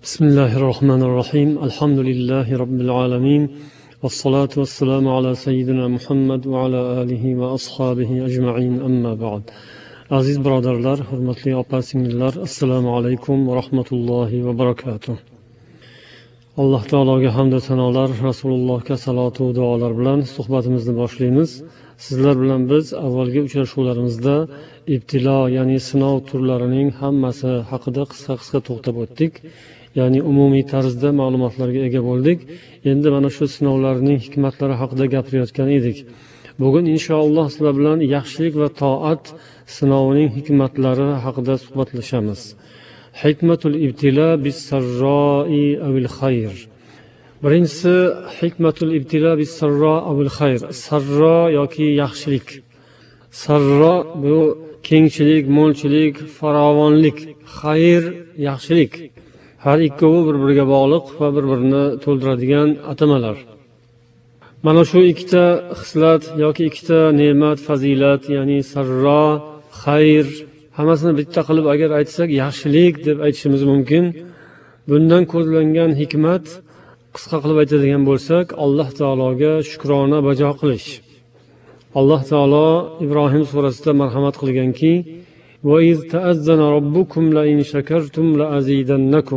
بسم الله الرحمن الرحيم الحمد لله رب العالمين والصلاة والسلام على سيدنا محمد وعلى آله وأصحابه أجمعين أما بعد عزيز برادرlar, hurmatli opa-singillar, assalomu alaykum va rahmatullohi va barakatuh. Alloh taologa hamd va sanolar, Rasulullohga salatu va duolar bilan suhbatimizni boshlaymiz. Sizlar bilan biz avvalgi uchrashuvlarimizda ibtilo, ya'ni sinov turlarining hammasi haqida qisqa to'xtab o'tdik. Ya'ni umumiy tarzda ma'lumotlarga ega bo'ldik. Endi mana shu sinovlarning hikmatlari haqida gapirayotgan edik. Bugun inshaalloh sizlar bilan yaxshilik va toat sinovining hikmatlari haqida suhbatlashamiz. Hikmatul ibtilo bis-sarra'i avil xayr. Birinchisi hikmatul ibtilo bis-sarra avil xayr. Sarra yoki yaxshilik. Sarra bu kengchilik, mo'lchilik, farovonlik, xayr yaxshilik. Har ikkovi bir-biriga bog'liq va bir-birini to'ldiradigan atamalar. Mana shu ikkita xislat yoki ikkita ne'mat, fazilat, ya'ni sarro, xayr, hammasini bitta qilib agar aytsak yaxshilik deb aytishimiz mumkin. Bundan ko'zlangan hikmat qisqa qilib aytadigan bo'lsak, Alloh taologa shukrona bajo qilish. Alloh taolo Ibrohim surasida marhamat qilganki: وَإِذْ تَأَذَّنَ رَبُّكُمْ لَئِنْ شَكَرْتُمْ لَأَزِيدَنَّكُمْ.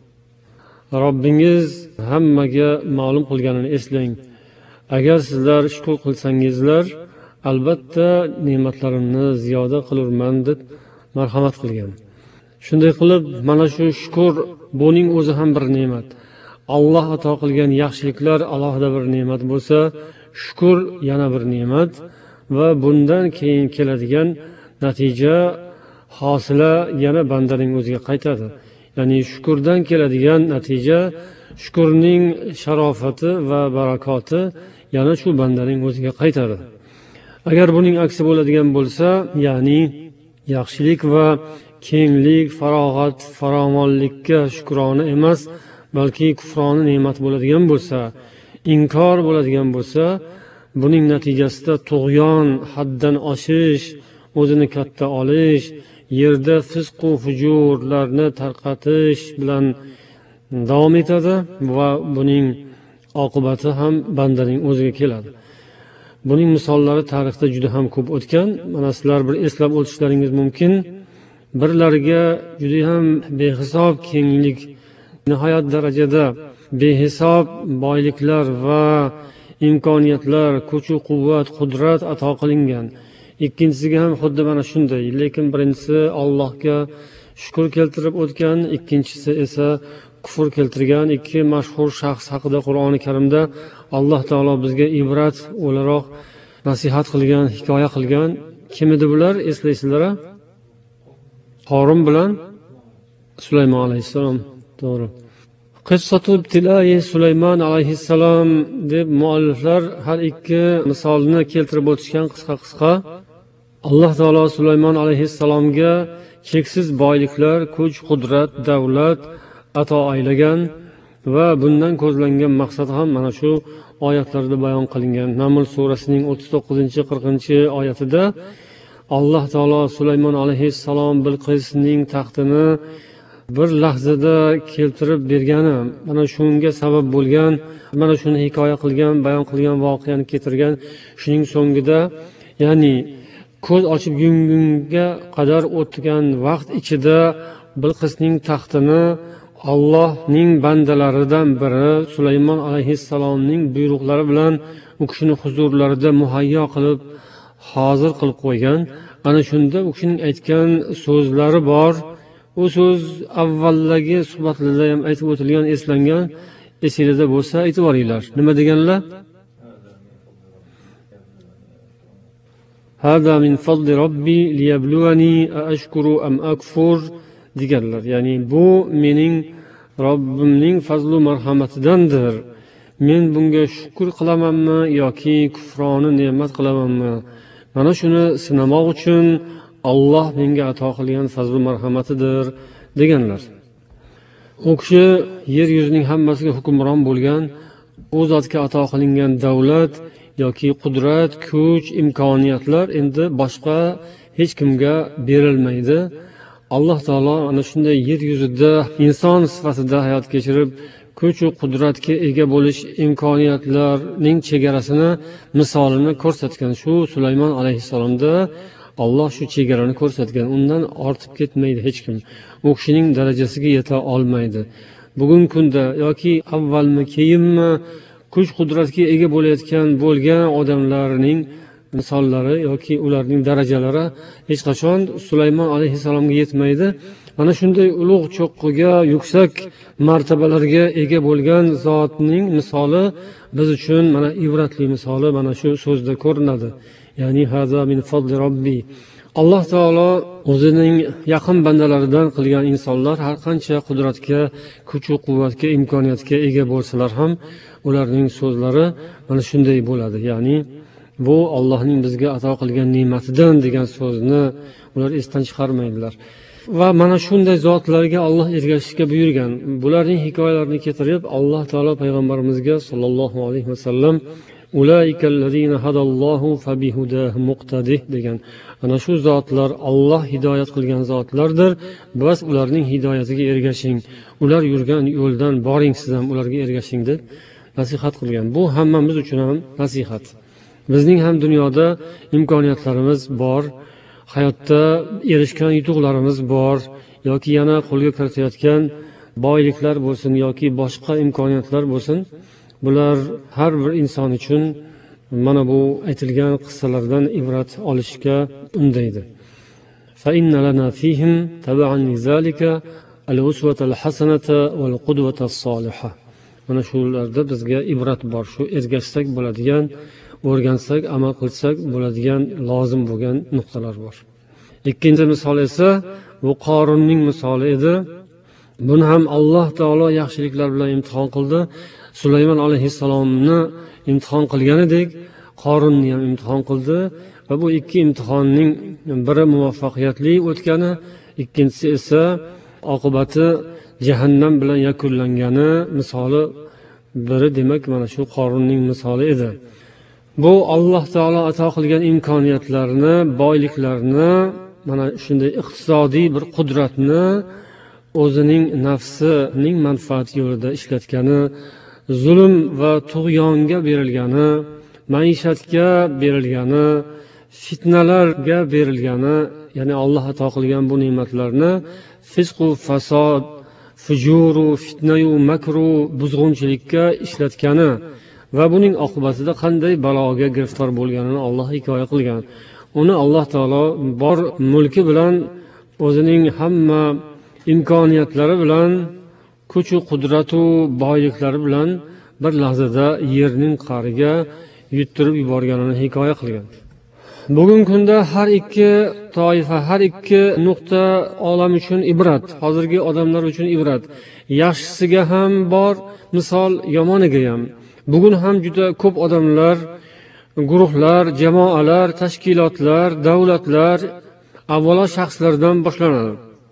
Robbingiz hammaga ma'lum qilganini eslang. Agar sizlar shukr qilsangizlar, albatta ne'matlarimni ziyoda qilurman deb marhamat qilgan. Shunday qilib, mana shu shukr buning o'zi ham bir ne'mat. Alloh ato qilgan yaxshiliklar alohida bir ne'mat bo'lsa, shukr yana bir ne'mat va bundan keyin keladigan natija, hosila yana bandaning o'ziga qaytadi. Ya'ni shukrdan keladigan natija, shukrning sharofati va barakoti yana shu bandaning o'ziga qaytadi. Agar buning aksi bo'ladigan bo'lsa, ya'ni yaxshilik va kenglik, farog'at, farovonlikka shukrona emas, balki kufrona ne'mat bo'ladigan bo'lsa, inkor bo'ladigan bo'lsa, buning natijasida tug'yon, haddan oshish, o'zini katta olish, yerda fisq va fujurlarni tarqatish bilan davom etadi va buning oqibati ham bandaning o'ziga keladi. Buning misollari tarixda juda ham ko'p o'tgan. Mana sizlar bir eslab o'tishlaringiz mumkin. Birlariga juda ham behisob kenglik, nihoyat darajada behisob boyliklar va imkoniyatlar, kuch-quvvat, qudrat ato qilingan. Ikkinchisiga ham xuddi mana shunday, lekin birinchisi Allohga shukr keltirib o'tgan, ikkinchisi esa kufr keltirgan. Ikki mashhur shaxs haqida Qur'oni Karimda Alloh taolo bizga ibrat o'laroq nasihat qilgan, hikoya qilgan. Kim edi bular? Eslaysizlar-a? Qorin bilan Sulaymon alayhissalom. To'g'ri. Qissatu ibtiloi Sulaymon alayhissalom deb mualliflar har ikki misolni keltirib o'tishgan qisqa. Alloh taolo Sulaymon alayhissalomga cheksiz boyliklar, kuch, qudrat, davlat ato aylagan va bundan ko'zlangan maqsad ham mana shu oyatlarda bayon qilingan. Naml surasining 39-40 oyatida Alloh taolo Sulaymon alayhissalom Bilqisning taxtini bir lahzada keltirib bergani, mana shunga sabab bo'lgan, mana shuni hikoya qilgan, bayon qilgan voqeani keltirgan. Shuning so'ngida, ya'ni ko'z ochib yumgunga qadar o'tgan vaqt ichida Bilqisning taxtini Allohning bandalaridan biri Sulaymon alayhissalomning buyruqlari bilan u kishini huzurlarida muhayyo qilib, hozir qilib qo'ygan. Ana shunda u kishining aytgan so'zlari bor. U so'z avvaldagi suhbatlarda ham aytib o'tilgan, eslangan. Esingizda bo'lsa aytib olinglar. Nima deganlar? Hada min fadli robbi liyabluwani ashkuru am akfur deganlar. Ya'ni bu mening Robbimning fazlu marhamatidandir. Men bunga shukr qilamanmi yoki kufroni ne'mat qilamanmi? Mana shuni sinamoq uchun Alloh menga ato qilgan fazlu marhamatidir deganlar. U kishi yer yuzining hammasiga hukmron bo'lgan, u zotga ato qilingan davlat yoki qudrat, kuch, imkoniyatlar endi boshqa hech kimga berilmaydi. alloh taolo ana shunday yer yuzida inson sifatida hayot kechirib kuchu qudratga ega bo'lish imkoniyatlarning chegarasini misolini ko'rsatgan. Shu Sulaymon alayhissalomda Alloh shu chegarani ko'rsatgan. Undan ortib ketmaydi hech kim. U kishining darajasiga yeta olmaydi. Bugungi kunda yoki avvalmi keyinmi kuch qudratga ega bo'lgan odamlarning misollari yoki ularning darajalari hech qachon Sulaymon alayhissalomga yetmaydi. Mana shunday ulug' cho'qqiga, yuksak martabalarga ega bo'lgan zotning misoli biz uchun mana ibratli misoli mana shu so'zda ko'rinadi. Ya'ni haza min fadli robbi. Alloh taolo o'zining yaqin bandalaridan qilgan insonlar har qancha qudratga, kuch va quvvatga, imkoniyatga ega bo'lsalar ham ularning so'zlari mana shunday bo'ladi. Ya'ni bu Allohning bizga ato qilgan ne'matidan degan so'zni ular esdan chiqarmaydilar. Va mana shunday zotlarga Alloh ergashishga buyurgan. Bularning hikoyalarini keltirib Alloh taolo payg'ambarimizga sollallohu alayhi vasallam ulaikallazina hadallohu fabihudahu muqtadih degan. Ana shu zotlar Alloh hidoyat qilgan zotlardir. Bas ularning hidoyatiga ergashing. Ular yurgan yo'ldan boring, siz ham ularga ergashing deb nasihat qilgan. Bu hammamiz uchun ham nasihat. Bizning ham dunyoda imkoniyatlarimiz bor, hayotda erishgan yutuqlarimiz bor, yoki yana qo'lga kiritayotgan boyliklar bo'lsin yoki boshqa imkoniyatlar bo'lsin. Bular har bir inson uchun mana bu aytilgan qissalardan ibrat olishga undaydi. Fa inna lana fihim tab'an lizalika al-uswatal hasanata wal qudwatas solihah. Mana shularda bizga ibrat bor, shu ergashsak bo'ladigan, o'rgansak, amal qilsak bo'ladigan lozim bo'lgan nuqtalar bor. Ikkinchi misol esa bu Qorunning misoli edi. Buni ham Alloh taolo yaxshiliklar bilan imtihon qildi. Sulaymon alayhissalomni imtihon qilganidek Qorunni ham imtihon qildi va bu ikki imtihonning biri muvaffaqiyatli o'tgani, ikkinchisi esa oqibati jahannam bilan yakunlangani misoli biri demak mana shu Qorunning misoli edi. Bu Alloh taolo ato qilgan imkoniyatlarni, boyliklarni, mana shunday iqtisodiy bir qudratni o'zining nafsining manfaati yo'lida ishlatgani, zulm va tug'yonga berilgani, maishatga berilgani, fitnalarga berilgani, ya'ni Alloh ato qilgan bu ne'matlarni fisqu fasod, fujuru, fitnayu makru, buzg'unchilikka ishlatgani va buning oqibatida qanday baloga giriftor bo'lganini Alloh hikoya qilgan. Uni Alloh taolo bor mulki bilan, o'zining hamma imkoniyatlari bilan, kuch-u qudratu boyliklari bilan bir lahzada yerning qa'riga yuttirib yuborganini hikoya qilgan. Bugungi kunda har ikki toifa, har ikki nuqta olam uchun ibrat, hozirgi odamlar uchun ibrat. Yaxshisiga ham bor misol, yomoniga ham. Bugun ham juda ko'p odamlar, guruhlar, jamoalar, tashkilotlar, davlatlar avvalo shaxslardan boshlanadi.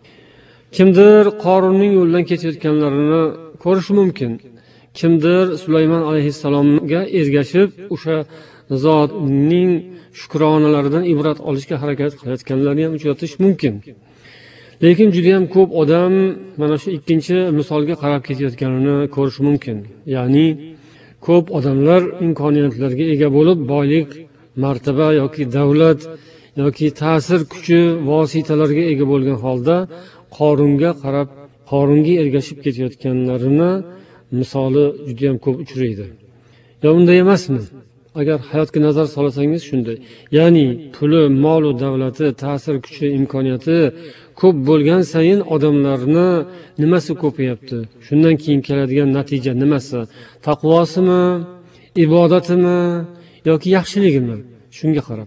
Kimdir Qorunning yo'lidan ketayotganlarini ko'rish mumkin. Kimdir Sulaymon alayhissalomga ergashib o'sha zotning shukronalaridan ibrat olishga harakat qilayotganlarni ham uchratish mumkin. Lekin juda ham ko'p odam mana shu ikkinchi misolga qarab ketayotganini ko'rish mumkin. Ya'ni ko'p odamlar imkoniyatlarga ega bo'lib, boylik, martaba yoki davlat yoki ta'sir kuchi vositalarga ega bo'lgan holda Qorunga qarab, Qorunga ergashib ketayotganlarini misoli juda ham ko'p uchraydi. Ya unday emasmi? Agar hayotga nazar solsangiz shunday. Ya'ni puli, mol va davlati, ta'sir kuchi, imkoniyati ko'p bo'lgan sayin odamlarni nimasi ko'payapti? Shundan keyin keladigan natija nimasi? Taqvosimi, ibodatimi yoki yaxshiligimi? Shunga qarab.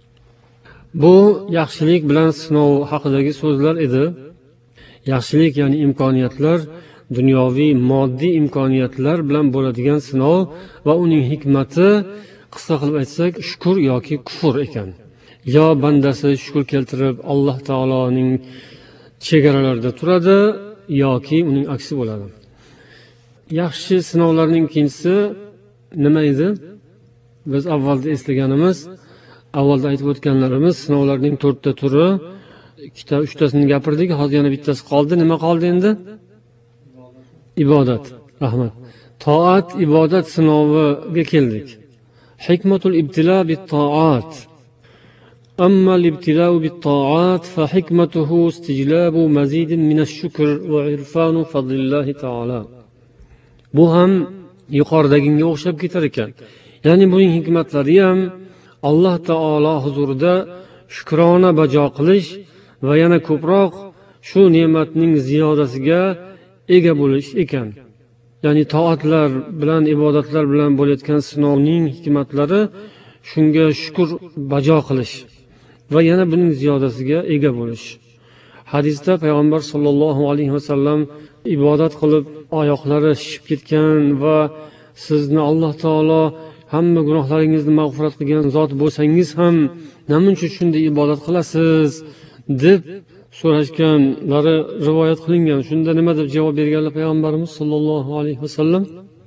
Bu yaxshilik bilan sinov haqidagi so'zlar edi. Yaxshilik ya'ni imkoniyatlar, dunyoviy, moddiy imkoniyatlar bilan bo'ladigan sinov va uning hikmati qisqa qilib aytsak, shukr yoki kufr ekan. Yo bandasi shukr keltirib Alloh taoloning chegaralarida turadi yoki uning aksi bo'ladi. Yaxshi sinovlarning ikkinchisi nima edi? Biz avvalda eslaganimiz, avvalda aytib o'tganlarimiz, sinovlarning 4 ta turi. ikkita uchtasini gapirdik, hozir yana bittasi qoldi. Nima qoldi endi? Ibodat. Rahmat. Toat, ibodat sinoviga keldik. Hikmatul ibtila bit toat. Amma al-ibtila'u bit toat fa hikmatuhu istijlabu mazidin min ash-shukr wa irfanu fadlillahi ta'ala. Bu ham yuqoridagiga o'xshab ketar ekan. Ya'ni buning hikmatlari ham Alloh taolo huzurida shukrona bajo qilish va yana ko'proq shu ne'matning ziyodasiga ega bo'lish ekan. Ya'ni toatlar bilan, ibodatlar bilan bo'layotgan sinovning hikmatlari shunga shukr bajo qilish va yana buning ziyodasiga ega bo'lish. Hadisda payg'ambar sollallohu alayhi vasallam ibodat qilib oyoqlari shishib ketgan va sizni Alloh taolo hamma gunohlaringizni mag'firat qilgan zot bo'lsangiz ham nima uchun shunday ibodat qilasiz deb so'rashganlari rivoyat qilingan. Shunda nima deb javob berganlar payg'ambarimiz sollallohu alayhi vasallam?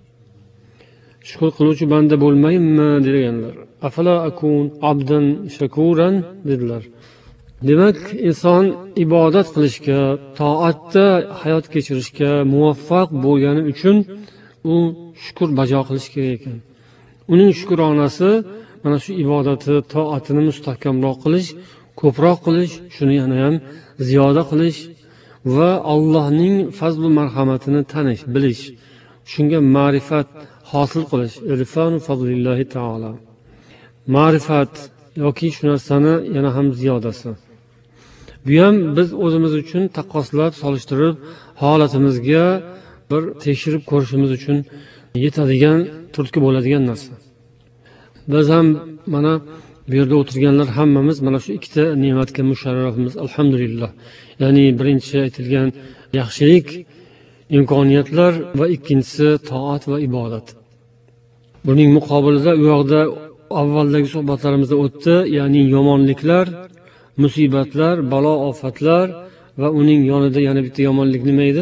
Shukr qiluvchi banda bo'lmaymi deganlar. Afala akun abdan shakuran dedilar. Demak, inson ibodat qilishga, toatda hayot kechirishga muvaffaq bo'lgani uchun u shukr bajo qilish kerak ekan. Uning shukronasi mana shu ibodati, toatini mustahkamroq qilish, ko'proq qilish, shuni yana ham ziyoda qilish va Allohning fazl va marhamatini tanish, bilish, shunga ma'rifat hosil qilish. Irfanu fadlillahi ta'ala. Ma'rifat yoki shu narsani yana ham ziyodasi. Bu ham biz o'zimiz uchun taqqoslab, solishtirib, holatimizga bir tekshirib ko'rishimiz uchun yetadigan, turtki bo'ladigan narsa. Biz ham mana bu yerda o'tirganlar hammamiz mana shu ikkita ne'matga musharrafmiz, alhamdulillah. Ya'ni birinchi aytilgan yaxshilik, imkoniyatlar va ikkinchisi toat va ibodat. Buning muqobilida u yoqda avvaldagi suhbatlarimizda o'tdi, ya'ni yomonliklar, musibatlar, balo, ofatlar va uning yonida yana bitta yomonlik nima edi?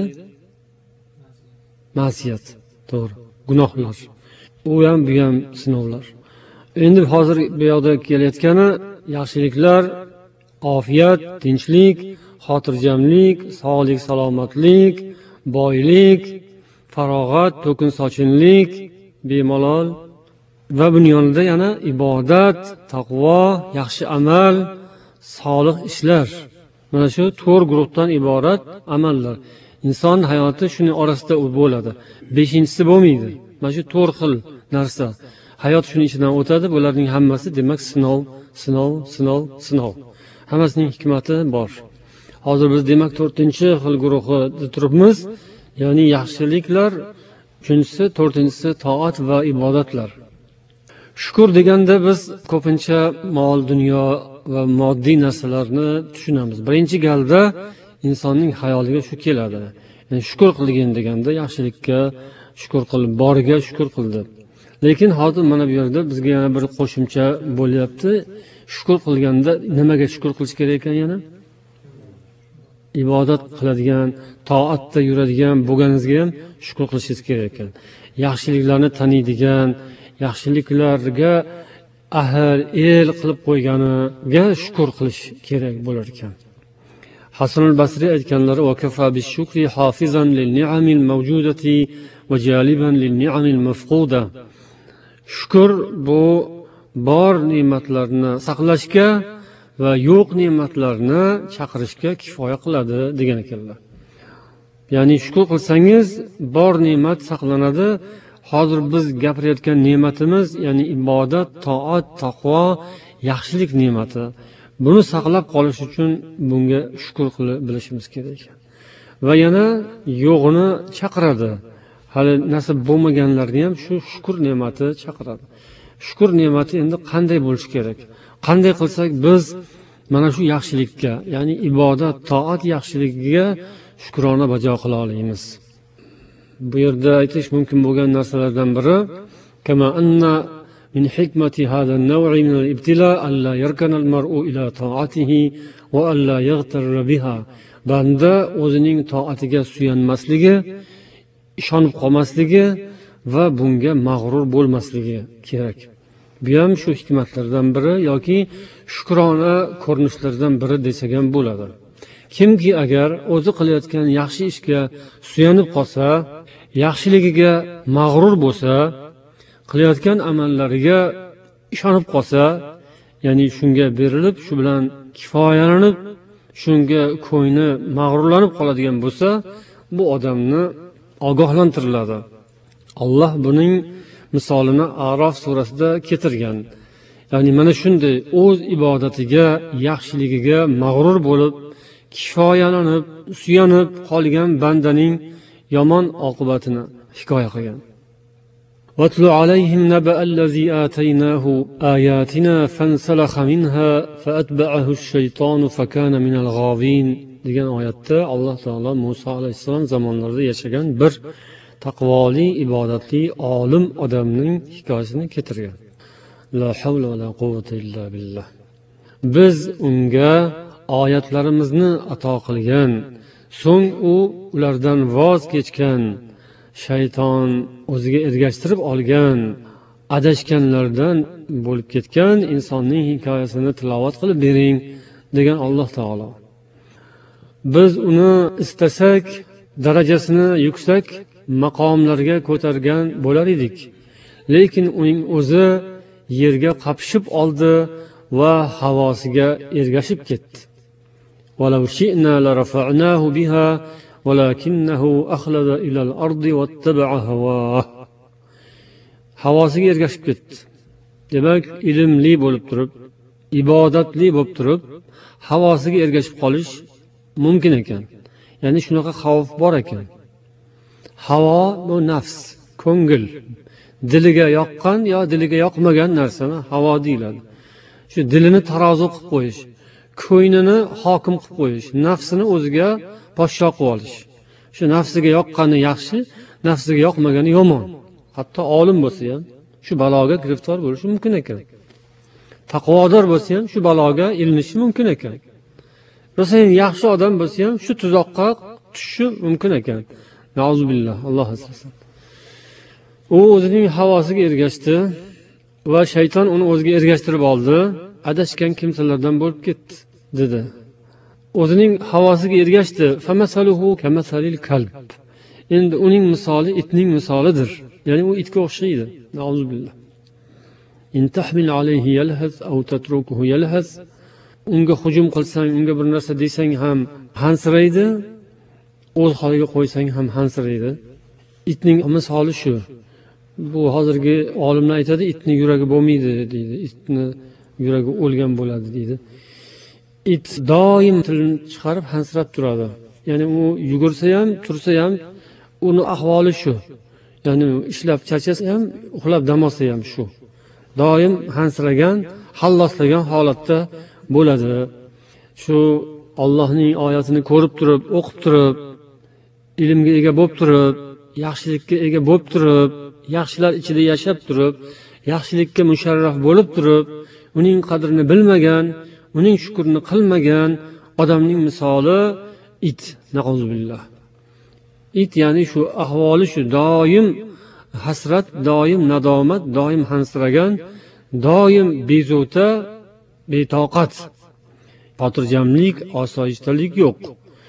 Ma'siyat. To'g'ri. Gunohlar. U ham bu ham sinovlar. Endi hozir bu yoqda kelayotgani yaxshiliklar, ofiyat, tinchlik, xotirjamlik, sog'lik, salomatlik, boylik, farog'at, to'kin sochinlik, bemalol va buning yonida yana ibodat, taqvo, yaxshi amal, solih ishlar. Mana shu 4 guruhdan iborat amallar. Inson hayoti shuning orasida bo'ladi. 5-inchisi bo'lmaydi. Mana shu 4 xil narsa. Hayot shuning ichidan o'tadi. Bularning hammasi demak sinov, sinov, sinov, sinov. Hammasining hikmati bor. Hozir biz demak 4-chi xil guruhida turibmiz. Ya'ni yaxshiliklar, 3-si, 4-si toat va ibodatlar. Shukr deganda biz ko'pincha mol, dunyo va moddiy narsalarni tushunamiz. Birinchi galda insonning xayoliga shu keladi. Ya'ni shukr qilgin deganda yaxshilikka shukr qilib, boriga shukr qildi. Lekin hozir mana bu yerda bizga yana bir qo'shimcha bo'lyapti. Shukr qilganda nimaga shukr qilish kerak ekan yana? Ibodat qiladigan, toatda yuradigan bo'lganingizga ham shukr qilishingiz kerak ekan. Yaxshiliklarni taniydigan, yaxshiliklarga ahil, el qilib qo'yganiga shukr qilish kerak bo'lar ekan. Hasan al-Basri aytganlari: "Va kafa bish-shukri hafizan lil-ni'amil mawjudati va jaliban lil-ni'amil mafquda." Shukr bu bor ne'matlarni saqlashga va yo'q ne'matlarni chaqirishga kifoya qiladi degan ekanlar. Ya'ni shukr qilsangiz bor ne'mat saqlanadi. Hozir biz gapirayotgan ne'matimiz, ya'ni ibodat, toat, taqvo, yaxshilik ne'mati. Buni saqlab qolish uchun bunga shukr qilib bilishimiz kerak. Va yana yo'g'ini chaqiradi. Hali nasib bo'lmaganlarni ham shu shukr ne'mati chaqiradi. Shukr ne'mati endi qanday bo'lishi kerak? Qanday qilsak biz mana shu yaxshilikka, ya'ni ibodat, toat yaxshiligiga shukrona bajo qila olamiz. Bu yerda aytish mumkin bo'lgan narsalardan biri kama anna min hikmati hada an-naw'i min al-ibtila alla yarkana al-mar'u ila ta'atihi va alla yaghtarra biha. Banda o'zining toatiga suyanmasligi, ishonib qolmasligi va bunga mag'rur bo'lmasligi kerak. Bu ham shu hikmatlardan biri yoki shukrona ko'rinishlardan biri desak ham bo'ladi. kimki agar o'zi qilayotgan yaxshi ishga suyanib qolsa, yaxshiligiga mag'rur bo'lsa, qilayotgan amallariga ishonib qolsa, ya'ni shunga berilib, shu bilan kifoyalanib, shunga ko'ngli mag'rurlanib qoladigan bo'lsa, bu odamni ogohlantiriladi. Alloh buning misolini A'rof surasida keltirgan. Ya'ni mana shunday o'z ibodatiga, yaxshiligiga mag'rur bo'lib, kifoyalanib, suyanib qolgan bandaning yomon oqibatini hikoya qilgan. وَاتْلُ عَلَيْهِمْ نَبَأَ الَّذِي آتَيْنَاهُ آيَاتِنَا فَانْسَلَخَ مِنْهَا فَأَتْبَعَهُ الشَّيْطَانُ فَكَانَ مِنَ الْغَاوِينَ degan oyatda Alloh taolo Musa alayhissalom zamonlarida yashagan bir taqvoli, ibodatli, olim odamning hikoyasini keltirgan. La havla va la quvvata illa billah. Biz unga oyatlarimizni ato qilgan, so'ng u ulardan voz kechgan, shayton o'ziga ergashtirib olgan, adashganlardan bo'lib ketgan insonning hikoyasini tilovat qilib bering degan Alloh taolo. Biz uni istasak darajasini yuksak maqomlarga ko'targan bo'lar edik, lekin uning o'zi yerga qapishib oldi va havosiga ergashib ketdi. وَلَوْ شِئْنَا لَرَفَعْنَاهُ بِهَا وَلَكِنَّهُ أَخْلَدَ إِلَى الْأَرْضِ وَاتَّبَعَ هَوَاهُ. Havosiga ergashib ketdi. Demak, ilmli bo'lib turib, ibodatli bo'lib turib, havosiga ergashib qolish mumkin ekan. Ya'ni shunaqa xavf bor ekan. Havo bu nafs, ko'ngil. Diliga yoqqan yo diliga yoqmagan narsani havo deyiladi. Shu dilini tarozi qilib qo'yish, ko'nglini hokim qilib qo'yish, nafsini o'ziga podsho qilib olish. Shu nafsiga yoqqani yaxshi, nafsiga yoqmagani yomon. Hatto olim bo'lsa ham shu baloga giriftor bo'lishi mumkin ekan. Taqvodor bo'lsa ham shu baloga ilinishi mumkin ekan. Bo'lsa ham yaxshi odam bo'lsa ham shu tuzoqqa tushishi mumkin ekan. Nauzubillah, Alloh asrasin. U o'zining havosiga ergashdi va shayton uni o'ziga ergashtirib oldi, adashgan kimsalardan bo'lib ketdi dedi. O'zining havosiga ergashdi. Famasaluhu kamasalil kalb. Endi uning misoli itning misolidir. Ya'ni u itga o'xshaydi. Nauzubillah. In tahmil alayhi yalhaz aw tatrukuhu yalhaz. Unga hujum qilsang, unga bir narsa desang ham hansiraydi, o'z holiga qo'ysang ham hansiraydi. Itning misoli shu. Bu hozirgi olimlar aytadi, itning yuragi bo'lmaydi deydi. Itni yuragi o'lgan bo'ladi deydi. It doim tilini chiqarib hansirab turadi. Ya'ni u yugursa ham, tursa ham uni ahvoli shu. Ya'ni ishlab charchasa ham, uxlab dam olsa ham shu. Doim hansiragan, halloslagan holatda bo'ladi. Shu Allohning oyatini ko'rib turib, o'qib turib, ilmga ega bo'lib turib, yaxshilikka ega bo'lib turib, yaxshilar ichida yashab turib, yaxshilikka musharraf bo'lib turib, uning qadrini bilmagan, uning shukrini qilmagan odamning misoli it. Nauzubillah. It ya'ni shu ahvoli shu, doim hasrat, doim nadomat, doim hansiragan, doim bezovta, betoqat, xotirjamlik, osoyishtalik yo'q.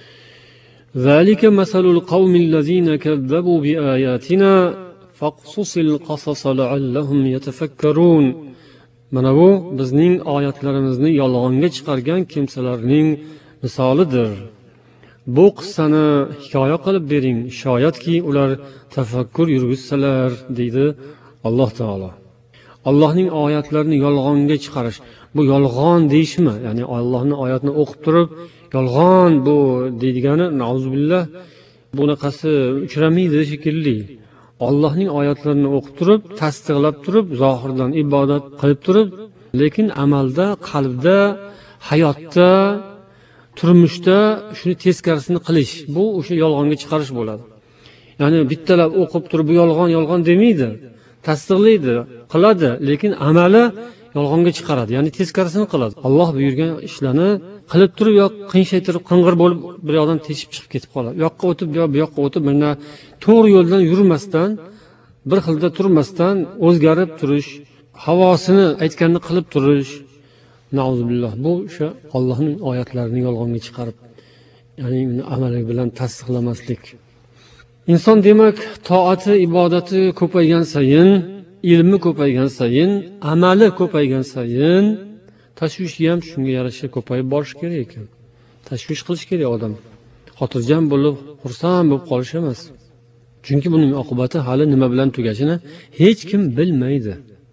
ذلك مثل القوم الذين كذبوا بآياتنا فاقصص القصص لعلهم يتفكرون. Mana bu bizning oyatlarimizni yolg'onga chiqargan kimsalarning misolidir. Bu qissani hikoya qilib bering, shoyatki ular tafakkur yurgizsalar, deydi Alloh taolo. Allohning oyatlarini yolg'onga chiqarish, bu yolg'on deyishmi? Ya'ni Allohning oyatini o'qib turib, yolg'on bu deydigani, nauzubillah, bunaqasi uchramaydi shekilli. Allohning oyatlarini o'qib turib, tasdiqlab turib, zohirdan ibodat qilib turib, lekin amalda, qalbda, hayotda, turmushda shuni teskarisini qilish, bu o'sha yolg'onga chiqarish bo'ladi. Ya'ni bittalab o'qib turib bu yolg'on demaydi, tasdiqlaydi, qiladi, lekin amali yolg'onga chiqaradi, ya'ni teskarisini qiladi. Alloh buyurgan ishlarni qilib turib, yo qiyinshaytirib, qing'ir bo'lib bir yoqdan teshib chiqib ketib qoladi. Bu yoqqa o'tib, yo bu yoqqa o'tib, mana to'g'ri yo'ldan yurmasdan, bir xilda turmasdan o'zgarib turish, havosini aytganini qilib turish. Nauzubillah. Bu o'sha Allohning oyatlarini yolg'onga chiqarib ya'ni amali bilan tasdiqlamaslik. Inson demak toati ibodati ko'paygan sayin, ilmi ko'paygan sayin, amali ko'paygan sayin tashvishi ham shunga yarasha ko'payib borishi kerak ekan. Tashvish qilish kerak odam. Xotirjam bo'lib, xursand bo'lib qolish emas. Chunki buning oqibati hali nima bilan tugashini hech kim bilmaydi.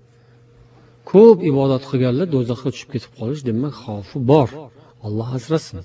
Ko'p ibodat qilganlar do'zaxga tushib ketib qolish demak xavfi bor. Alloh asrasin.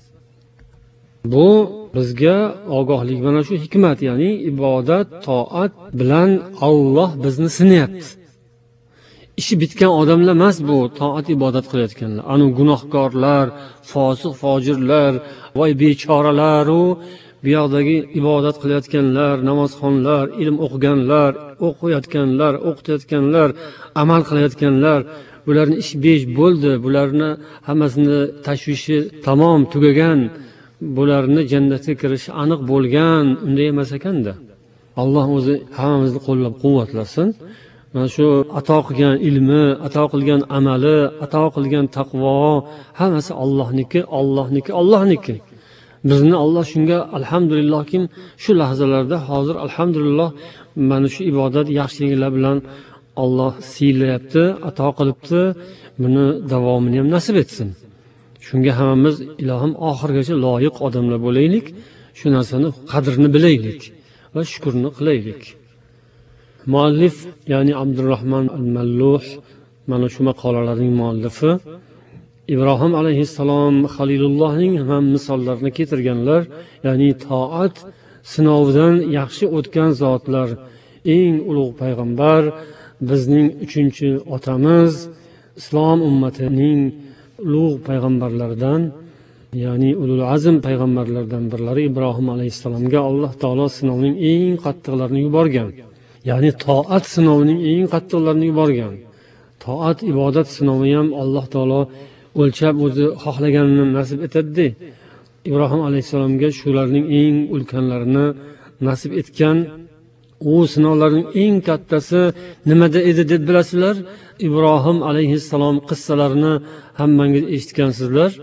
Bu bizga ogohlik, mana shu hikmat, ya'ni ibodat, toat bilan Alloh bizni sinayapti. Ishi bitgan odamlar emas bu toat ibodat qilayotganlar. Ana gunohkorlar, fosiq fojirlar, voy bechoralar u bu yoqdagi ibodat qilayotganlar, namozxonlar, ilm o'qiganlar, o'qiyotganlar, o'qitayotganlar, amal qilayotganlar, bularning ishi besh bo'ldi, bularni hammasini tashvishi tamom tugagan, bularni jannatga kirishi aniq bo'lgan, unday emas ekanda. Alloh o'zi hammamizni qo'llab-quvvatlasin. Mana shu ato qilgan ilmi, ato qilgan amali, ato qilgan taqvo hammasi Allohniki. Bizni Alloh shunga alhamdulillohki, shu lahzalarda hozir alhamdulillah mana shu ibodat yaxshiliklar bilan Alloh siylayapti, ato qilibdi. Buni davomini ham nasib etsin. Shunga hammamiz ilohim oxirgacha loyiq odamlar bo'laylik, shu narsani qadrini bilaylik va shukrni qilaylik. Muallif, ya'ni Abdurrahman al-Malluh, mana shu maqolalarning muallifi Ibrohim alayhissalom Xalilullohning ham misollarini keltirganlar, ya'ni toat sinovidan yaxshi o'tgan zotlar, eng ulug' payg'ambar, bizning 3-otamiz, islom ummatining ulug' payg'ambarlaridan, ya'ni ulul azm payg'ambarlardan birlari Ibrohim alayhissalomga Alloh taolo sinovning eng qattiqlarini yuborgan. Ya'ni toat sinovining eng qattiqlarini yuborgan. Toat ibodat sinovi ham Alloh taolo o'lchab o'zi xohlaganini nasib etadi. Ibrohim alayhissalomga shularning eng ulkanlarini nasib etgan. U sinovlarning eng kattasi nimada edi deb bilasizlar? Ibrohim alayhissalom qissalarini hammangiz eshitgansizlar.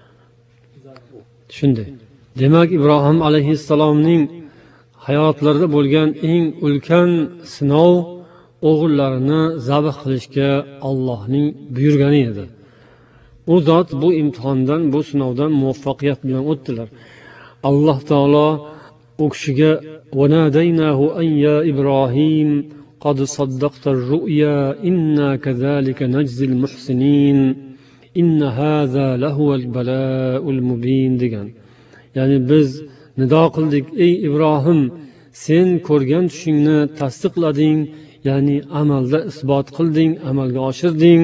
Shunday. Demak, Ibrohim alayhissalomning hayotlarida bo'lgan eng ulkan sinov o'g'illarini zabh qilishga Allohning buyurgani edi. U zot bu imtihondan, bu sinovdan muvaffaqiyat bilan o'tdilar. Alloh taolo u kishiga وَنَادَيْنَاهُ أَنْ يَا إِبْرَاهِيمُ قَدْ صَدَّقْتَ الرُّؤْيَا إِنَّا كَذَلِكَ نَجْزِي الْمُحْسِنِينَ إِنَّ هَذَا لَهُوَ الْبَلَاءُ الْمُبِينُ degan. Ya'ni biz nido qildik, ey Ibrohim, sen ko'rgan tushingni tasdiqlading, ya'ni amalda isbot qilding, amalga oshirding.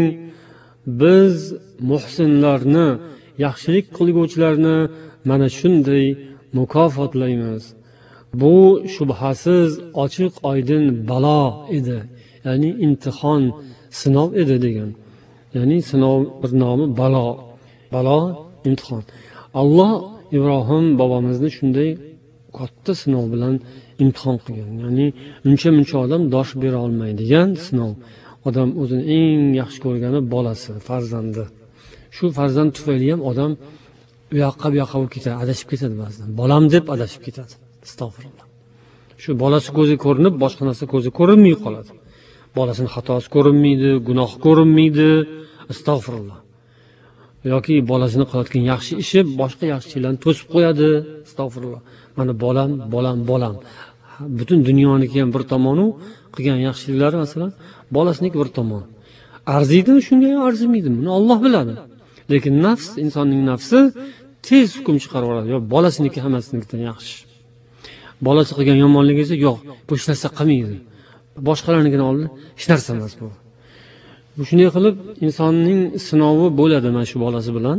Biz muhsinlarni, yaxshilik qilguvchilarni mana shunday mukofotlaymiz. Bu shubhasiz ochiq oydin balo edi, ya'ni imtihon, sinov edi degan. Ya'ni sinov bir nomi balo, imtihon. Alloh Ibrohim bobomizni shunday katta sinov bilan imtihon qilgan. Ya'ni uncha odam dosh bera olmaydigan sinov. Odam o'zini eng yaxshi ko'rgani bolasi, farzandi. Shu farzand tufayli ham odam u yoqqa bu yoqqa bo'lib ketadi, adashib ketadi ba'zan. Bolam deb adashib ketadi. Astag'firulloh. Shu bolasi ko'zi ko'rinib, boshqa narsa ko'zi ko'rinmay qoladi. Bolasini xatosi ko'rinmaydi, gunoh ko'rinmaydi. Astag'firulloh. Yoki bolasini qilayotgan yaxshi ishi boshqa yaxshiliklarni to'sib qo'yadi. Astag'firulloh. Mana bolam. Butun dunyoniki ham bir tomonu, qilgan yaxshiliklari masalan, bolasiniki bir tomon. Arziydimi shunga yo arzimaydimi? Buni Alloh biladi. Lekin nafs, insonning nafsi tez hukm chiqarib oladi. Yo bolasiniki hammasinikidan yaxshi. Bolasi qilgan yomonlik esa yo'q, bu hech narsa qilmaydi. Boshqalarnikidan oldin hech narsa emas bu. Bu shunday qilib insonning sinovi bo'ladi mana shu bolasi bilan.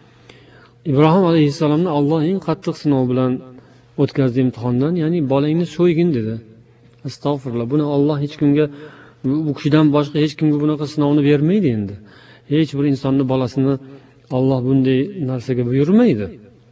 Ibrohim alayhissalomni Alloh eng qattiq sinov bilan o'tkazdi imtihondan, ya'ni bolangni so'ygin dedi. Astag'firulloh. Buni Alloh hech kimga, bu kishidan boshqa hech kimga bunaqa sinovni bermaydi endi. Hech bir insonning bolasini Alloh bunday narsaga buyurmaydi.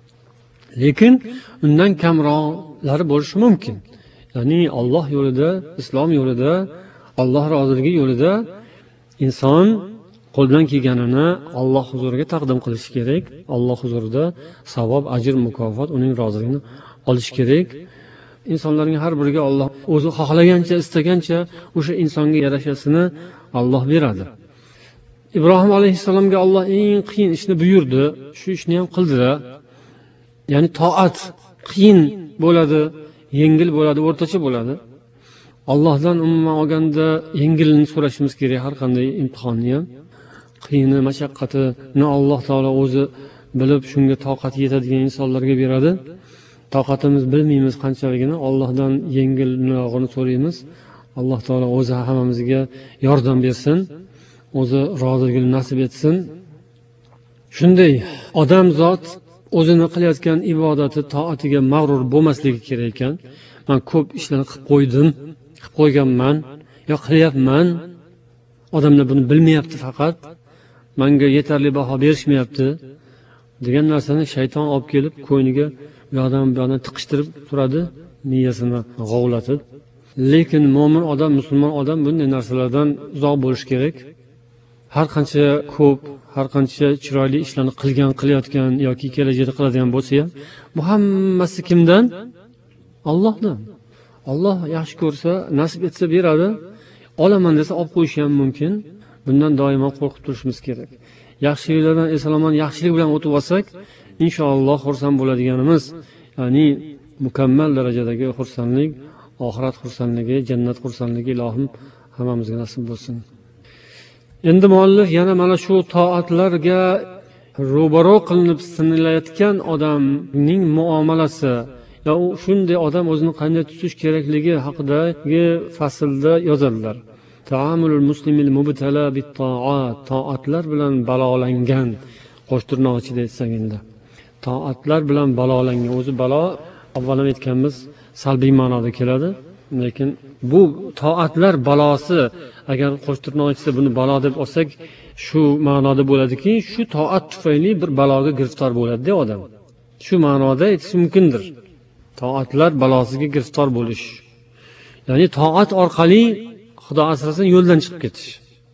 Lekin undan kamroqlari bo'lishi mumkin. Ya'ni Alloh yo'lida, islom yo'lida, Alloh roziligi yo'lida inson qo'ldan kelganini Alloh huzuriga taqdim qilish kerak. Alloh huzurida savob, ajr, mukofot, uning roziligini olish kerak. Insonlarning har biriga Alloh o'zi xohlagancha, istagancha o'sha insonga yarashasini Alloh beradi. Ibrohim alayhissalomga Alloh eng qiyin ishni buyurdi, shu ishni ham qildilar. Ya'ni toat qiyin bo'ladi, yengil bo'ladi, o'rtacha bo'ladi. Allohdan umuman olganda yengilini so'rashimiz kerak, har qanday imtihonni ham. Qiyini, mashaqqatini Alloh taolo o'zi bilib, shunga toqat yetadigan insonlarga beradi. Toqatimiz bilmaymiz qanchaligini, Allohdan yengilroqini so'raymiz. Alloh taolo o'zi hammamizga yordam bersin, o'zi roziligini nasib etsin. Shunday odam zot o'zini qilayotgan ibodati, toatiga mag'rur bo'lmasligi kerak ekan. Men ko'p ishlarni qilib qo'ydim, qilib qo'yganman, yo qilyapman. Odamlar buni bilmayapti, faqat menga yetarli baho berishmayapti degan narsani shayton olib kelib ko'yniga bu yoqdan tiqishtirib turadi, miyasini g'ovlatib. Lekin mo'min odam, musulmon odam bunday narsalardan uzoq bo'lish kerak. Har qancha ko'p, har qancha chiroyli ishlarni qilayotgan yoki kelajakda qiladigan bo'lsa ham, bu hammasi kimdan? Allohdan. Alloh yaxshi ko'rsa, nasib etsa beradi. Olaman desa olib qo'yishi ham mumkin. Bundan doimo qo'rqib turishimiz kerak. Yaxshiliklardan esalomon yaxshilik bilan o'tib olsak, inshaalloh xursand bo'ladiganimiz, ya'ni mukammal darajadagi xursandlik, oxirat xursandligi, jannat xursandligi ilohim hammamizga nasib bo'lsin. Endi muallif yana mana shu toatlarga ro'baro qilinib sinilayotgan odamning muomalasi, ya u shunday odam o'zini qanday tutish kerakligi haqidagi faslda yozadilar. Ta'amulul muslimil mubtala bit-ta'at, toatlar bilan balolangan, qo'shtirnoq ichida aytsak endi. Toatlar bilan balolangan, o'zi balo avval ham aytganmiz, salbiy ma'noda keladi, lekin bu toatlar balosi, agar qo'shtirnoq ichida buni balo deb olsak, shu ma'noda bo'ladiki, shu toat tufayli bir baloga giriftor bo'ladi-da odam. Shu ma'noda aytish mumkindir. Toatlar balosiga giriftor bo'lish. Ya'ni toat orqali Xudo asrasin yo'ldan chiqib ketish.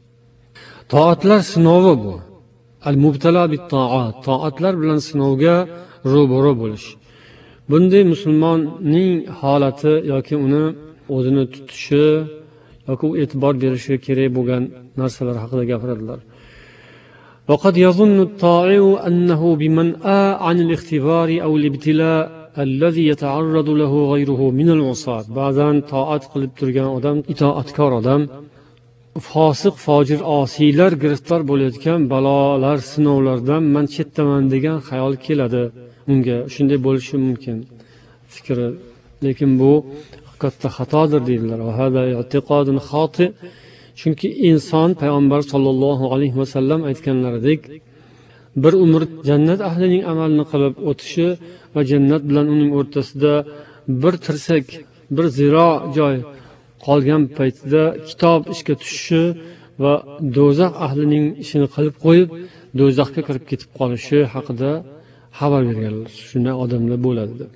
Toatlar sinovi bu. Al-mubtala bit-ta'at, toatlar bilan sinovga ro'baro bo'lish. Bunday musulmonning holati yoki uni o'zini tutishi yoki e'tibor berishi kerak bo'lgan narsalar haqida gapiradilar. وقد يظن الطائع أنه بمنأى عن الاختبار أو الابتلاء الذي يتعرض له غيره من العصاة. Ba'zan toat qilib turgan odam, itoatkor odam, fosiq, fojir, osiylar giriftor bo'layotgan balolar, sinovlardan men chetdaman degan xayol keladi unga. Shunday bo'lishi mumkin fikri, lekin bu haqiqatda xatodir deydilar. Va hada i'tiqodun xoti. Chunki inson payg'ambar sollallohu alayhi vasallam aytganlaridek, bir umr jannat ahlining amalini qilib o'tishi va jannat bilan uning o'rtasida bir tirsak, bir ziro joy qolgan paytida kitob ishga tushishi va do'zax ahlining ishini qilib qo'yib, do'zaxga kirib ketib qolishi haqida xabar berganlar. Shunday odamlar bo'ladi deb.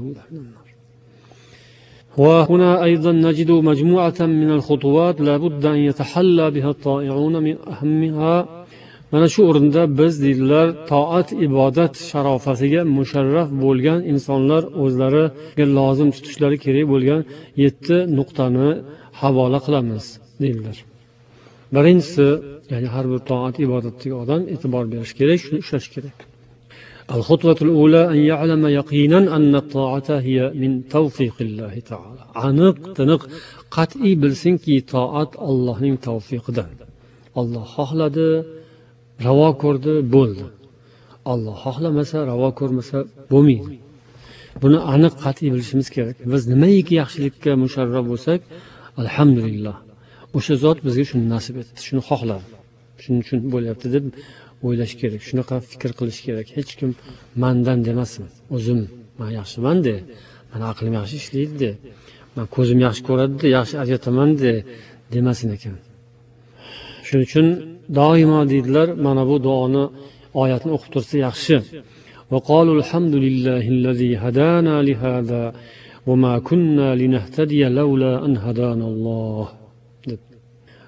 وهنا أيضا نجد مجموعة من الخطوات لا بد أن يتحلى بها الطائعون من أهمها. Mana shu o'rinda biz deydilar, toat, ibodat sharofatiga musharraf bo'lgan insonlar o'zlariga lozim tutishlari kerak bo'lgan 7 nuqtani havola qilamiz deydilar. Birinchisi, ya'ni har bir toat, ibodatdagi odam e'tibor berish kerak, shuni ushlash kerak. Al-khutvatul ula an ya'lama yaqinan anna at-ta'ata hiya min tawfiqillohi ta'ala. Aniq, tiniq, qat'iy bilsinki, toat Allohning tavfiqidan. Alloh xohladi, ravo ko'rdi, bo'ldi. Alloh xohlamasa, ravo ko'rmasa bo'lmaydi. Buni aniq qat'iy bilishimiz kerak. Biz nimaiki yaxshilikka musharraf bo'lsak, alhamdulillah, o'sha zot bizga shuni nasib etdi, shuni xohladi. Shuning uchun bo'lyapti deb o'ylash kerak. Shunaqa fikr qilish kerak. Hech kim mendan demasin. O'zim men yaxshiman de, men aqlim yaxshi ishlaydi de, men ko'zim yaxshi ko'radi de, yaxshi ajrataman de demasin ekan. Shuning uchun doimo deydilar, mana bu duoni, oyatni o'qib tursa yaxshi. Va qalul hamdulillahillazi hadana li hada va ma kunna linahtadiya laula an hadanalloh.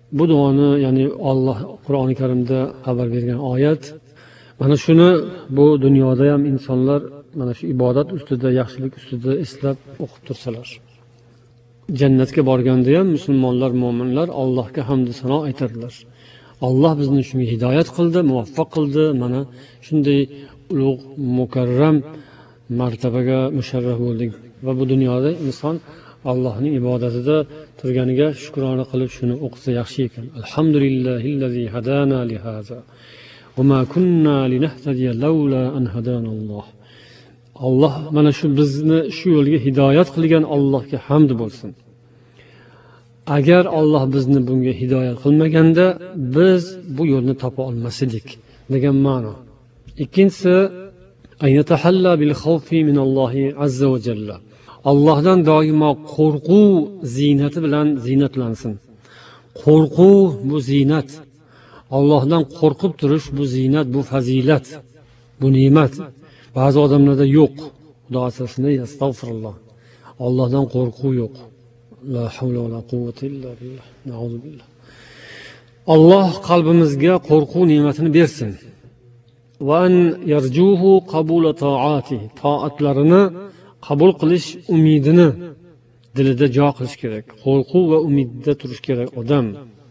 bu duoni, ya'ni Alloh Qur'oni Karimda xabar bergan oyat, mana shuni bu dunyoda ham insonlar mana shu ibodat ustida, yaxshilik ustida eslab o'qib tursalar, jannatga borganda ham musulmonlar, mo'minlar Allohga hamd sano aytadilar. Alloh bizni shunga hidoyat qildi, muvaffaq qildi, mana shunday ulug' mukarram martabaga musharraf bo'ldik. Va bu dunyoda inson Allohning ibodatida turganiga shukrona qilib shuni o'qisa yaxshi ekan. Alhamdulillahillazi hadana li haza va ma kunna linahtadiya laula an hadanalloh. Alloh mana shu bizni shu yo'lga hidoyat qilgan Allohga hamd bo'lsin. Agar Alloh bizni bunga hidoyat qilmaganda biz bu yo'lni topa olmas edik degan ma'no. Ikkinchisi, ayatahalla bil khawfi min Allohi azza va jalla. Allohdan doimo qo'rquv ziynati bilan ziynatlansin. Qo'rquv bu ziynat. Allohdan qo'rqib turish bu ziynat, bu fazilat, bu ne'mat. Ba'zi odamlarda yo'q. Xudo asrasin, astag'firulloh. Allohdan qo'rquv yo'q. La havla va la quvvata illa billah. Na'udzu billah. Alloh qalbimizga qo'rquv ne'matini bersin. Va an yarjuhu qabula ta'ati. Toatlarini qabul qilish umidini dilida jo qilish kerak. Qo'rquv va umidda turish kerak odam.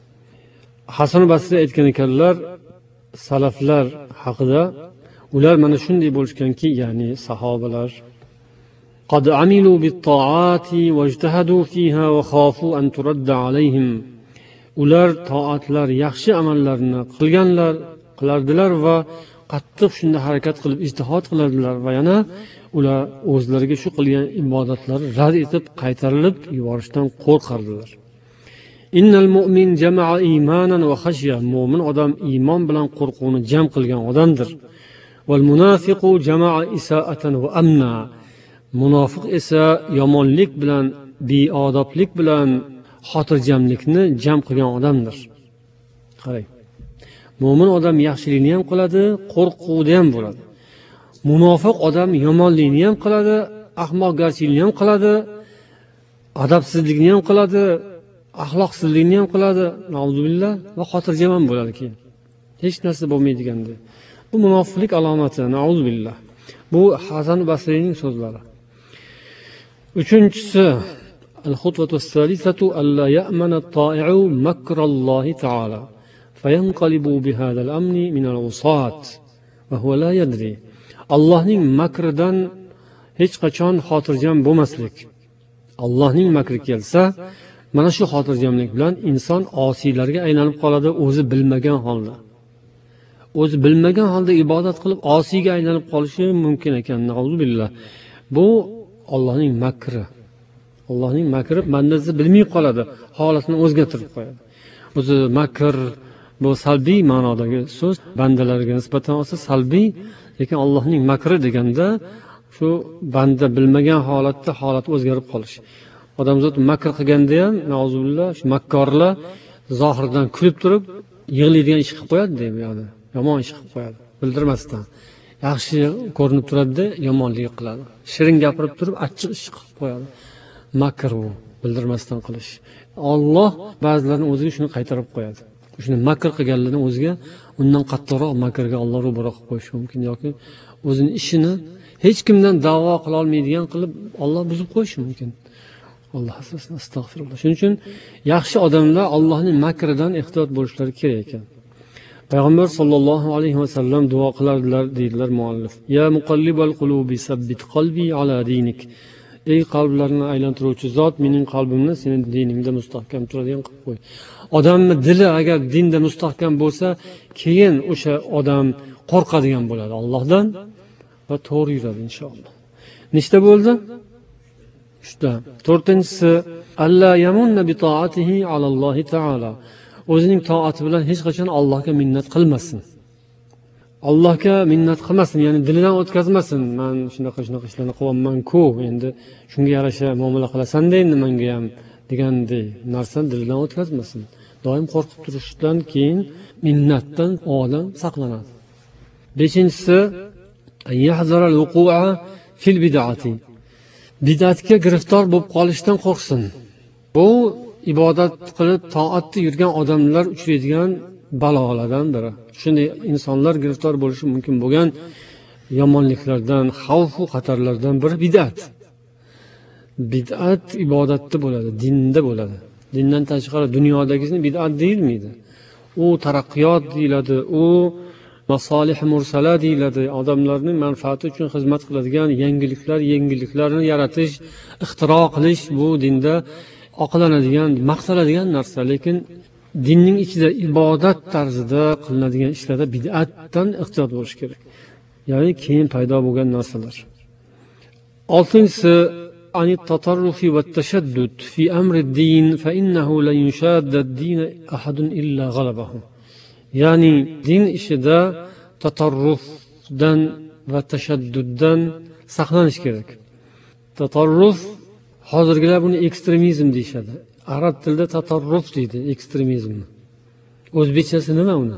Hasan Basri aytgan ekanlar, salaflar haqida, ular mana shunday bo'lishganki, ya'ni sahobalar, qad amilu bit-ta'ati wajtahadu fiha wa khafu an turadda alayhim. Ular toatlar, yaxshi amallarni qilardilar va qattiq shunda harakat qilib ijtihod qilardilar va yana ular o'zlariga shu qilgan ibodatlari rad etib qaytarilib yuborishdan qo'rqardilar. Innal mu'min jama'a imanan va khashya. Mu'min odam iymon bilan qo'rquvni jam qilgan odamdir. Wal munafiqu jama'a isa'atan va amna. Munofiq esa yomonlik bilan, beodoblik bilan xotirjamlikni jam qilgan odamdir. Qarang. Mo'min odam yaxshilikni ham qiladi, qo'rquvda ham bo'ladi. Munofiq odam yomonlikni ham qiladi, ahmoqgarchilikni ham qiladi, adabsizlikni ham qiladi, axloqsizlikni ham qiladi, na'uzubillah, va xotirjam ham bo'ladi keyin. Hech narsa bo'lmaydiganda. Bu munofiqlik alomati, na'uzubillah. Bu Hasan Basrining so'zlari. Uchinchisi, al-xutwatu as-salisatu alla ya'mana at-ta'i'u makrallohi ta'ala. Fayanqalibu bihadha al-amni min al-usat va huwa la yadri. Allohning makridan hech qachon xotirjam bo'lmaslik. Allohning makri kelsa, mana shu xotirjamlik bilan inson osiylarga aylanib qoladi, o'zi bilmagan holda. O'zi bilmagan holda ibodat qilib osiyga aylanib qolishi mumkin ekan. Na'uzubillah. Bu Allohning makri. Allohning makri bandasi bilmay qoladi, holatini o'zgartirib qo'yadi. O'zi makr bu salbiy ma'nodagi so'z, bandalarga nisbatan olsa salbiy, lekin Allohning makri deganda shu banda bilmagan holatda holat o'zgarib qolish. Odamzod makr qilganda ham, na'uzubillah, shu makkorlar zohirdan kulib turib yig'laydigan ish qilib qo'yadi deb yani. Yomon ish qilib qo'yadi, bildirmasdan. Yaxshi ko'rinib turadi, yomonlik qiladi. Shirin gapirib turib achchiq ish qilib qo'yadi. Makr bu, bildirmasdan qilish. Alloh ba'zilarni o'ziga shuni qaytarib qo'yadi. Shuni makr qilganlarning o'ziga undan qattiqroq makrga Alloh ro'baro qilib qo'yishi mumkin yoki o'zining ishini hech kimdan da'vo qila olmaydigan qilib Alloh buzib qo'yishi mumkin. Alloh asrasin, astag'firullah. Shuning uchun yaxshi odamlar Allohning makridan ehtiyot bo'lishlari kerak ekan. Payg'ambar sollallohu alayhi vasallam duo qilardilar, deydilar muallif. Ya muqallibal qulubi sabbit qalbi ala dinik. Ey qalblarni aylantiruvchi zot, mening qalbimni sening diningda mustahkam turadigan qilib qo'y. Odamning dili agar dinda mustahkam bo'lsa, keyin o'sha odam qo'rqadigan bo'ladi Allohdan va to'g'ri yuradi inshaalloh. Nechta bo'ldi? 3ta. To'rtinchisi, alla yamunna bi ta'atihi ala Alloh taala. O'zining toati bilan hech qachon Allohga minnat qilmasin. Allohga minnat qilmasin, ya'ni dilidan o'tkazmasin. Men shunaqa ishlarni qilyapman-ku, endi shunga yarasha muomala qilasan-da endi menga ham degandek narsani dilidan o'tkazmasin. Doim qo'rqib turishdan keyin minnatdan odam saqlanadi. 5-inchisi, yahzara al-wuqu'a fil bid'ati. Bid'atga giriftor bo'lib qolishdan qo'rqsin. Bu ibodat qilib toatda yurgan odamlar uchraydigan balolardan biri. Shunday insonlar giriftor bo'lishi mumkin bo'lgan yomonliklardan, xavfu xatarlardan biri bid'at. Bid'at ibodatda bo'ladi, dinda bo'ladi. Dindan tashqari dunyodagisini bid'at deyilmaydi. U taraqqiyot deyiladi, u masolih mursala deyiladi. Odamlarning manfaati uchun xizmat qiladigan yangiliklarni yaratish, ixtiro qilish bu dinda oqlanadigan, maqtaladigan narsa. Lekin dinning ichida ibodat tarzida qilinadigan ishlarda bid'atdan ehtiyot bo'lish kerak. Ya'ni keyin paydo bo'lgan narsalar. Oltinchisi عن التطرف والتشدد في أمر الدين فإنه لن يشاد الدين أحد إلا غلبه. يعني دين إشدا tatarrufdan va tashadduddan saqlanish kerak. Tatarruf hozirgilar buni ekstremizm deyishadi. Arab tilida tatarruf deydi ekstremizmni. O'zbekchasi nima uni?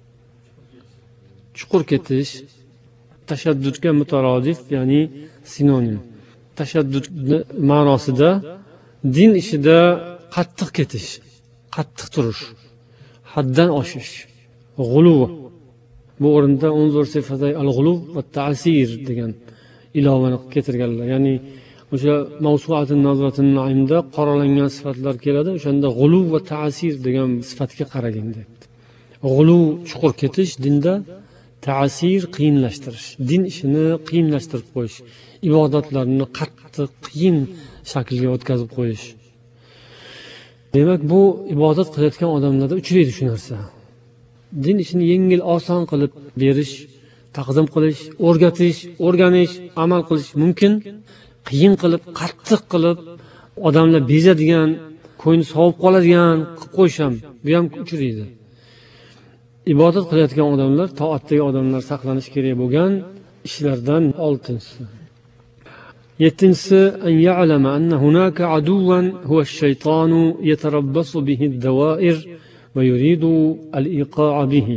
Chuqur ketish, tashaddudga mutarodif, ya'ni sinonim. Tashaddud ma'nosida din ishida qattiq ketish, qattiq turish, haddan oshish, g'uluv. Bu o'rinda unzur sifatay al-g'uluv va ta'sir degan ilovani keltirganlar. Ya'ni o'sha mavsuatun nazratun naimda qoralangan sifatlar keladi. O'shanda g'uluv va ta'sir degan sifatga qaragin debdi. G'uluv chuqur ketish dinda, ta'sir qiyinlashtirish, din ishini qiyinlashtirib qo'yish, ibodatlarni qattiq qiyin shaklga o'tkazib qo'yish. Demak, bu ibodat qilayotgan odamlarda uchraydi shu narsa. Din ishini yengil, oson qilib berish, taqdim qilish, o'rgatish, o'rganish, amal qilish mumkin. Qiyin qilib, qattiq qilib, odamlar bezadigan, ko'ngli sovib qoladigan qilib qo'yish ham bu ham uchraydi. Ibodat qilayotgan odamlar, toatdagi odamlar saqlanish kerak bo'lgan ishlardan oltinchisi. Yettinchisi, an ya'lama anna hunaka aduwan huwa ash-shaytanu yatarabbasu bihi ad-dawa'ir va yuridu al-iqa'a bihi.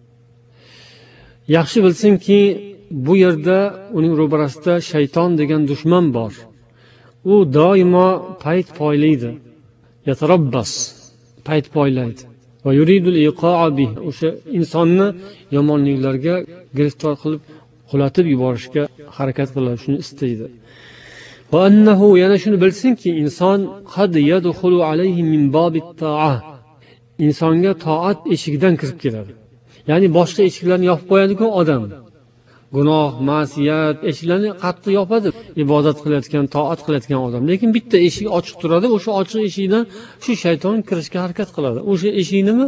Yaxshi bilsinki, bu yerda uning ro'barasida shayton degan dushman bor. U doimo payt poylaydi. Yatarabbas, payt poylaydi. Va yuridu al-iqa'a bihi. O'sha insonni yomonliklarga giriftor qilib, qulatib yuborishga harakat qiladi, shuni istaydi. Va annahu, yana shuni bilsinki, inson qad yadkhulu alayhi min babit ta'a. Insonga toat eshigidan kirib keladi. Ya'ni boshqa eshiklarni yopib qo'yadi-ku odam. Gunoh, ma'siyat eshiklarni qattiq yopadi. Ibodat qilayotgan, toat qilayotgan odam. Lekin bitta eshik ochiq turadi. O'sha ochiq eshikdan shu shayton kirishga harakat qiladi. O'sha eshik nima?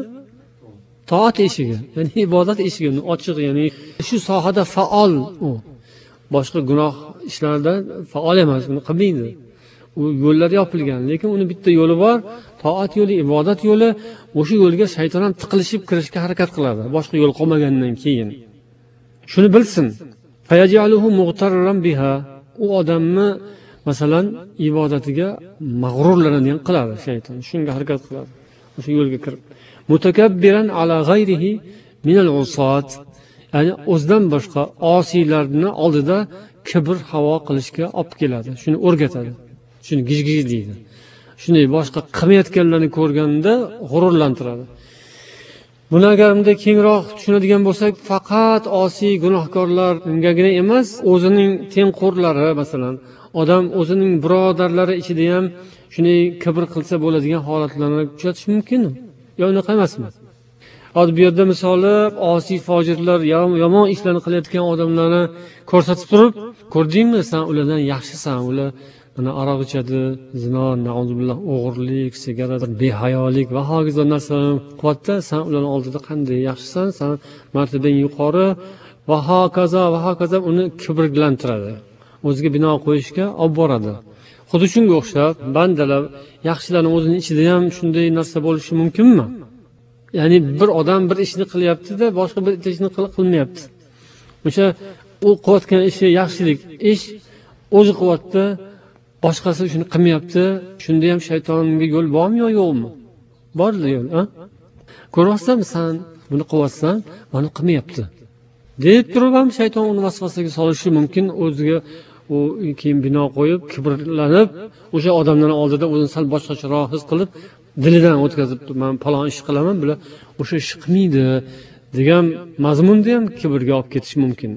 Toat eshigi. Ya'ni ibodat eshigi ochiq, ya'ni shu sohada faol u. Boshqa gunoh ishlarda faol emas, uni qilmaydi. U yo'llar yopilgan, lekin uni bitta yo'li bor, toat yo'li, ibodat yo'li. O'sha yo'lga shayton ham tiqilishib kirishga harakat qiladi, boshqa yo'l qolmagandan keyin. Shuni bilsin. Fayajaluhu mughtarran biha. U odamni masalan ibodatiga mag'rurlanadigan qiladi shayton. Shunga harakat qiladi. O'sha yo'lga kirib. Mutakabbiran ala g'ayrihi min al-usat. Ya'ni o'zidan boshqa osiylarni oldida kibr havo qilishga olib keladi. Shuni o'rgatadi. Shuni gijgij deydi. Shuni boshqa qilmayotganlarni ko'rganda g'ururlantiradi. Buni agar bunday kengroq tushunadigan bo'lsak, faqat osiy gunohkorlargagina emas, o'zining tengqurlari, masalan, odam o'zining birodarlari ichida ham shunday kibr qilsa bo'ladigan holatlarni uchratish mumkin. Yo unaqa emasmi? Hozir bu yerda misoli osiy fojirlar, yomon ishlarni qilayotgan odamlarni ko'rsatib turib, ko'rdingmi, sen ulardan yaxshisan, ular mana aroq ichadi, zino, na'uzubillah, o'g'irlik, sigaret, behayolik va hokazo narsalarni qilyapti. Sen ularning oldida qanday yaxshisan, sen martabang yuqori va hokazo uni kibrlantiradi. O'ziga bino qo'yishga olib boradi. Xuddi shunga o'xshab, bandalar yaxshilarning o'zining ichida ham shunday narsa bo'lishi mumkinmi? Ya'ni bir odam bir ishni qilyapti-da, boshqa bir ishni qilmayapti. O'sha u qilayotgan ishi yaxshilik ish, o'zi qilyapti, boshqasi shuni qilmayapti. Shunda ham shaytonga yo'l bormi yo yo'qmi? Bor-da yo'l, ha? Ko'ryapsanmi, sen buni qilyapsan, buni qilmayapti. Deb turib ham shayton uni vasvasaga solishi mumkin, o'ziga u keyin bino qo'yib, kibrlanib, o'sha odamlarning oldida o'zini sal boshqacharoq his qilib, dilidan o'tkazib man falon ish qilaman, bular o'sha ish qilmaydi degan mazmunda ham kibrga olib ketish mumkin.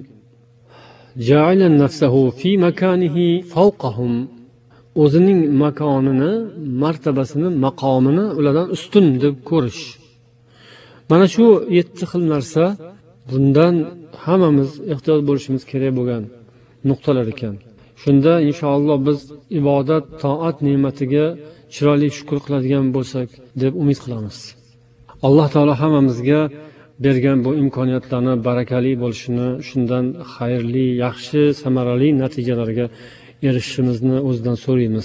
Ja'ala nafsahu fi makanihi fawqahum, o'zining makonini, martabasini, maqomini ulardan ustun deb ko'rish. Mana shu 7 xil narsa bundan hammamiz ehtiyot bo'lishimiz kerak bo'lgan nuqtalar ekan. Shunda inshaalloh biz ibodat, toat ne'matiga chiroyli shukr qiladigan bo'lsak deb umid qilamiz. Alloh taolo hammamizga bergan bu imkoniyatlarni barakali bo'lishini, shundan xayrli, yaxshi, samarali natijalarga erishishimizni o'zidan so'raymiz.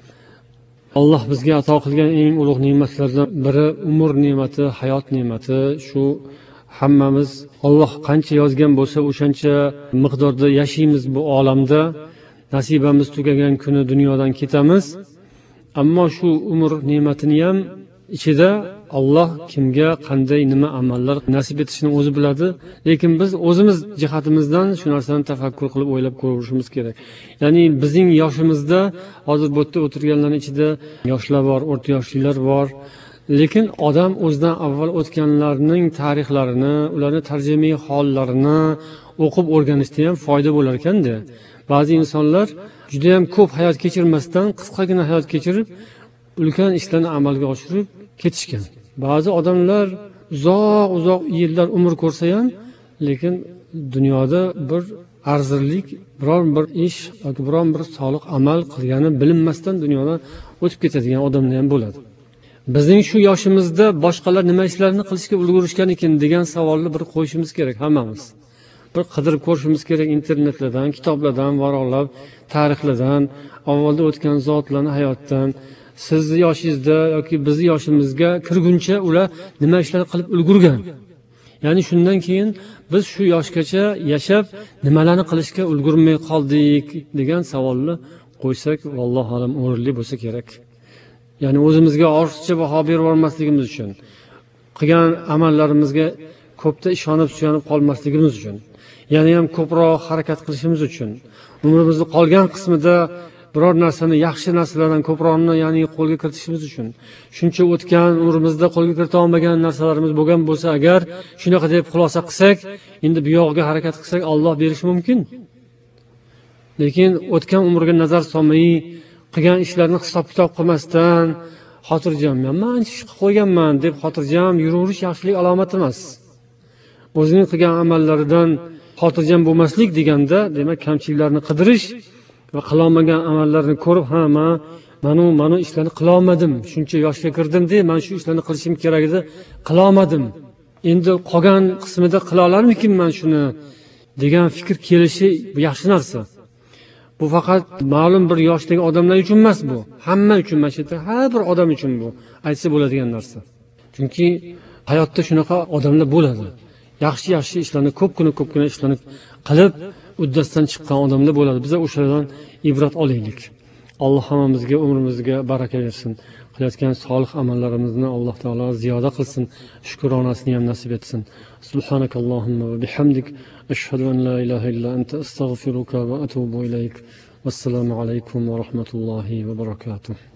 Alloh bizga ato qilgan eng ulug' ne'matlardan biri umr ne'mati, hayot ne'mati. Shu hammamiz Alloh qancha yozgan bo'lsa o'shancha miqdorda yashaymiz bu olamda. Nasibamiz tugagan kuni dunyodan ketamiz. Ammo shu umr ne'matini ham ichida Alloh kimga qanday nima amallar nasib etishini o'zi biladi, lekin biz o'zimiz jihatimizdan shu narsani tafakkur qilib o'ylab ko'rishimiz kerak. Ya'ni bizning yoshimizda hozir bu yerda o'tirganlarning ichida yoshlar bor, o'rta yoshlilar bor, lekin odam o'zidan avval o'tganlarning tarixlarini, ularning tarjimai hollarini o'qib o'rganishda ham foyda bo'lar ekanda. Ba'zi insonlar juda ham ko'p hayot kechirmasdan qisqagina hayot kechirib, ulkan ishlarni amalga oshirib ketishgan. Ba'zi odamlar uzoq yillar umr ko'rsa ham, lekin dunyoda bir arzirlik, biror bir ish yoki biror bir solih amal qilgani bilinmasdan dunyodan o'tib ketadigan odamlar ham bo'ladi. Bizning shu yoshimizda boshqalar nima ishlarni qilishga ulgurishgan ekan degan savolni bir qo'yishimiz kerak hammamiz. Bir qidirib ko'rishimiz kerak internetlardan, kitoblardan, varoqlab, tarixlardan, avvalda o'tgan zotlarning hayotdan. Sizni yoshingizda yoki bizni yoshimizga kirguncha ular nima ishlar qilib ulgurgan. Ya'ni shundan keyin biz shu yoshgacha yashab nimalarni qilishga ulgurmay qoldik degan savolni qo'ysak, vallohu alam o'rinli bo'lsa kerak. Ya'ni o'zimizga ortiqcha baho berib olmasligimiz uchun, qilgan amallarimizga ko'pda ishonib suyanib qolmasligimiz uchun, ya'ni ham ko'proq harakat qilishimiz uchun, umrimizning qolgan qismida biror narsani, yaxshi narsalardan ko'proqni, ya'ni qo'lga kiritishimiz uchun, shuncha o'tgan umrimizda qo'lga kirita olmagan narsalarimiz bo'lgan bo'lsa agar, shunaqa deb xulosa qilsak, endi bu yog'iga harakat qilsak Alloh berishi mumkin. Lekin o'tgan umrga nazar solmay, qilgan ishlarni hisob-kitob qilmasdan, xotirjam, men ish qilib qo'yganman deb xotirjam yuraverish yaxshilik alomati emas. O'zining qilgan amallaridan xotirjam bo'lmaslik deganda, demak, kamchiliklarni qidirish va qilolmagan amallarni ko'rib, mana ishlarni qilolmadim, shuncha yoshga kirdim deb, men shu ishlarni qilishim kerak edi, qilolmadim. Endi qolgan qismida qila olarmikinman shuni degan fikr kelishi yaxshi narsa. Bu faqat ma'lum bir yoshdagi odamlar uchun emas bu. Hamma uchun, mashita har bir odam uchun bu aytsa bo'ladigan narsa. Chunki hayotda shunaqa odamlar bo'ladi. Yaxshi ishlarni, ko'pgina ishlarni qilib uddasidan chiqqan odamlar bo'ladi. Biz o'shalardan ibrat olaylik. Alloh hammamizga umrimizga baraka bersin. Qilayotgan solih amallarimizni Alloh taolo ziyoda qilsin. Shukronasini ham nasib etsin. Subhanakallohumma va bihamdik, ashhadu an la ilaha illa anta, astaghfiruka va atubu ilayk. Vassalomu alaykum va rahmatullohi va barakatuh.